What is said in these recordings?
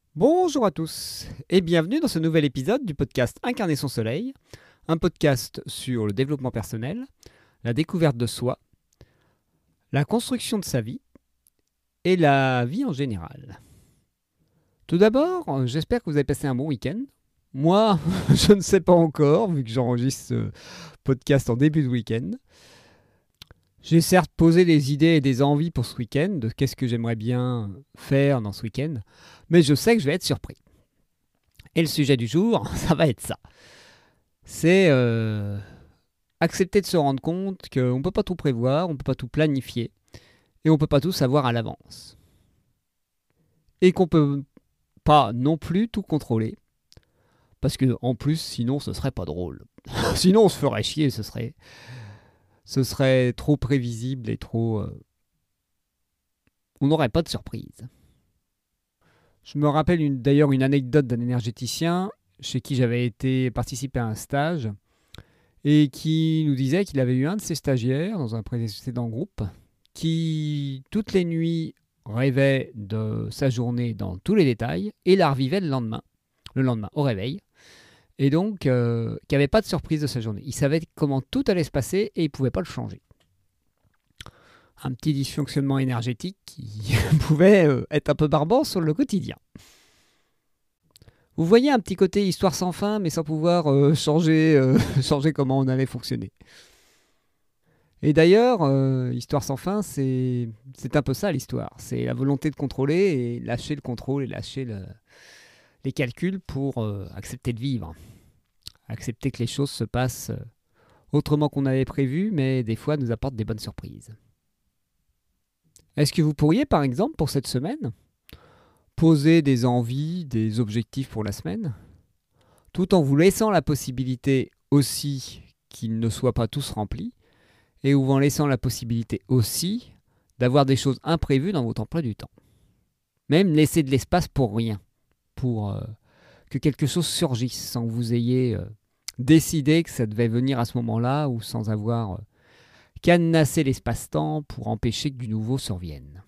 Bonjour à tous et bienvenue dans ce nouvel épisode du podcast Incarner son soleil, un podcast sur le développement personnel, la découverte de soi, la construction de sa vie et la vie en général. Tout d'abord, j'espère que vous avez passé un bon week-end. Moi, je ne sais pas encore, vu que j'enregistre ce podcast en début de week-end. J'ai certes posé des idées et des envies pour ce week-end, de qu'est-ce que j'aimerais bien faire dans ce week-end, mais je sais que je vais être surpris. Et le sujet du jour, ça va être ça. C'est accepter de se rendre compte qu'on ne peut pas tout prévoir, on ne peut pas tout planifier, et on ne peut pas tout savoir à l'avance. Et qu'on ne peut pas non plus tout contrôler, parce que en plus, sinon, ce serait pas drôle. Sinon, on se ferait chier, ce serait trop prévisible et trop... on n'aurait pas de surprise. Je me rappelle d'ailleurs une anecdote d'un énergéticien chez qui j'avais été participer à un stage et qui nous disait qu'il avait eu un de ses stagiaires dans un précédent groupe qui, toutes les nuits, rêvait de sa journée dans tous les détails et la revivait le lendemain au réveil, et donc qui n'avait pas de surprise de sa journée. Il savait comment tout allait se passer et il ne pouvait pas le changer. Un petit dysfonctionnement énergétique qui pouvait être un peu barbant sur le quotidien. Vous voyez un petit côté histoire sans fin, mais sans pouvoir changer comment on allait fonctionner. Et d'ailleurs, histoire sans fin, c'est un peu ça l'histoire. C'est la volonté de contrôler et lâcher le contrôle et lâcher les calculs pour accepter de vivre. Accepter que les choses se passent autrement qu'on avait prévu, mais des fois nous apportent des bonnes surprises. Est-ce que vous pourriez, par exemple, pour cette semaine, poser des envies, des objectifs pour la semaine, tout en vous laissant la possibilité aussi qu'ils ne soient pas tous remplis, et en laissant la possibilité aussi d'avoir des choses imprévues dans votre emploi du temps. Même laisser de l'espace pour rien, pour que quelque chose surgisse sans que vous ayez décidé que ça devait venir à ce moment-là ou sans avoir cadenassé l'espace-temps pour empêcher que du nouveau survienne.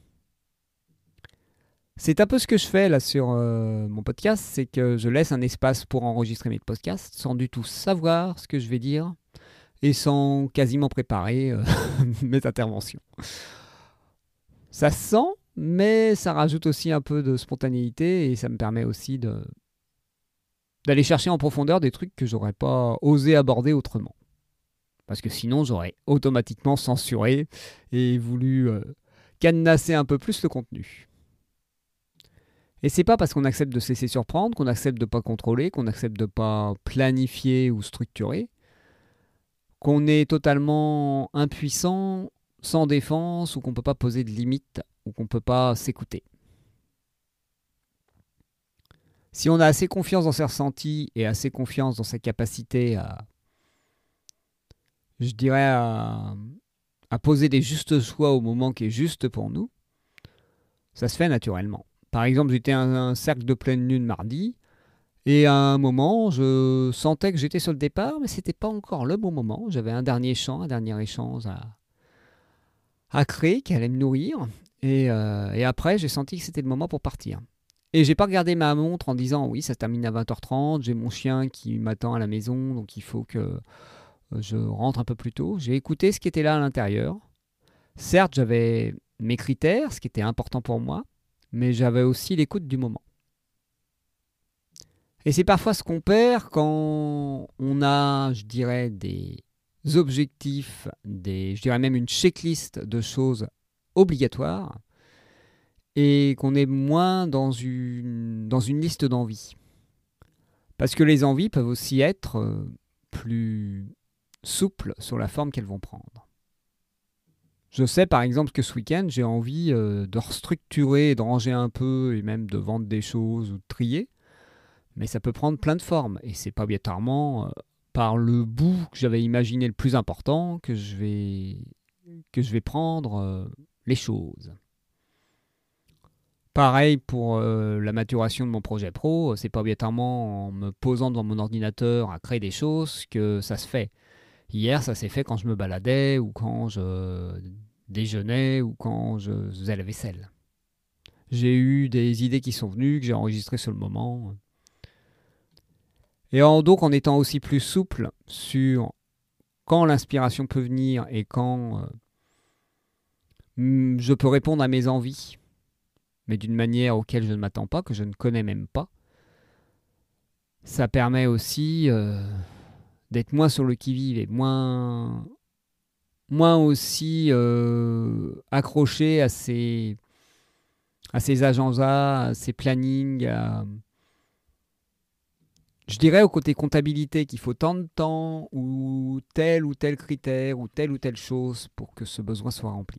C'est un peu ce que je fais là sur mon podcast, c'est que je laisse un espace pour enregistrer mes podcasts sans du tout savoir ce que je vais dire et sans quasiment préparer mes interventions. Ça se sent, mais ça rajoute aussi un peu de spontanéité et ça me permet aussi d'aller chercher en profondeur des trucs que j'aurais pas osé aborder autrement. Parce que sinon, j'aurais automatiquement censuré et voulu cadenasser un peu plus le contenu. Et c'est pas parce qu'on accepte de se laisser surprendre, qu'on accepte de pas contrôler, qu'on accepte de pas planifier ou structurer, qu'on est totalement impuissant, sans défense, ou qu'on peut pas poser de limites, ou qu'on peut pas s'écouter. Si on a assez confiance dans ses ressentis et assez confiance dans sa capacité je dirais, à poser des justes choix au moment qui est juste pour nous, ça se fait naturellement. Par exemple, j'étais à un cercle de pleine lune mardi, et à un moment, je sentais que j'étais sur le départ, mais c'était pas encore le bon moment. J'avais un dernier chant, un dernier échange à créer qui allait me nourrir, et après, j'ai senti que c'était le moment pour partir. Et j'ai pas regardé ma montre en disant oui, ça se termine à 20h30, j'ai mon chien qui m'attend à la maison, donc il faut que je rentre un peu plus tôt. J'ai écouté ce qui était là à l'intérieur. Certes, j'avais mes critères, ce qui était important pour moi, mais j'avais aussi l'écoute du moment. Et c'est parfois ce qu'on perd quand on a, je dirais, des objectifs, je dirais même une checklist de choses obligatoires, et qu'on est moins dans une liste d'envies. Parce que les envies peuvent aussi être plus souples sur la forme qu'elles vont prendre. Je sais par exemple que ce week-end, j'ai envie de restructurer, de ranger un peu et même de vendre des choses ou de trier. Mais ça peut prendre plein de formes. Et c'est pas obligatoirement par le bout que j'avais imaginé le plus important que je vais prendre les choses. Pareil pour la maturation de mon projet pro, c'est pas obligatoirement en me posant devant mon ordinateur à créer des choses que ça se fait. Hier, ça s'est fait quand je me baladais ou quand je déjeunais ou quand je faisais la vaisselle. J'ai eu des idées qui sont venues, que j'ai enregistrées sur le moment. Et donc en étant aussi plus souple sur quand l'inspiration peut venir et quand je peux répondre à mes envies, mais d'une manière auquel je ne m'attends pas, que je ne connais même pas, ça permet aussi d'être moins sur le qui-vive et moins aussi accroché à ces agendas, à ces plannings, je dirais au côté comptabilité qu'il faut tant de temps ou tel critère ou telle chose pour que ce besoin soit rempli.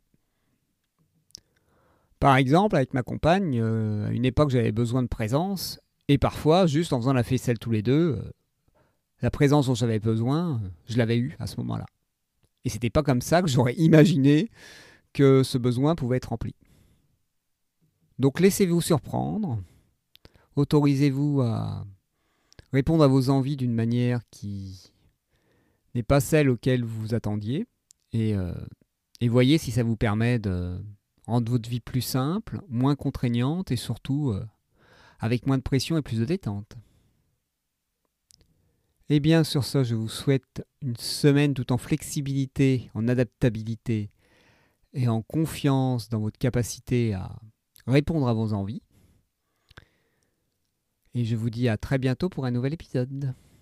Par exemple, avec ma compagne, à une époque j'avais besoin de présence et parfois, juste en faisant la faisselle tous les deux, la présence dont j'avais besoin, je l'avais eue à ce moment-là. Et c'était pas comme ça que j'aurais imaginé que ce besoin pouvait être rempli. Donc laissez-vous surprendre, autorisez-vous à répondre à vos envies d'une manière qui n'est pas celle auquel vous vous attendiez et voyez si ça vous permet de rendre votre vie plus simple, moins contraignante et surtout avec moins de pression et plus de détente. Et bien sur ça, je vous souhaite une semaine tout en flexibilité, en adaptabilité et en confiance dans votre capacité à répondre à vos envies. Et je vous dis à très bientôt pour un nouvel épisode.